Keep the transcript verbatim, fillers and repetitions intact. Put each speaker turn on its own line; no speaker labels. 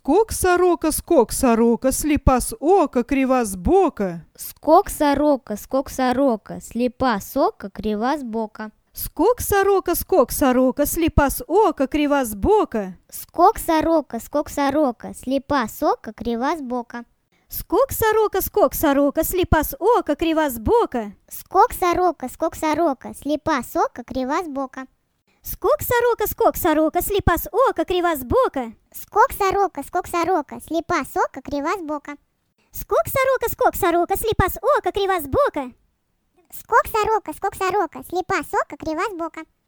Скок сорока, скок сорока, слепа с ока, крива с бока.
Скок сорока, скок сорока, слепа с ока, крива с бока.
Скок сорока, скок сорока, слепа с ока, крива с бока.
Скок сорока, скок сорока, слепа с ока, крива с бока.
Скок сорока, скок сорока, слепа с ока, крива с бока.
Скок сорока, скок сорока, слепа с ока, крива с бока.
Скок сорока, скок сорока, слепа с ока, крива с бока.
Скок сорока, скок сорока, слепа с ока, крива с бока.
Скок сорока, скок сорока, слепа с ока, крива с бока.
Скок сорока, скок сорока, слепа с ока, крива с бока.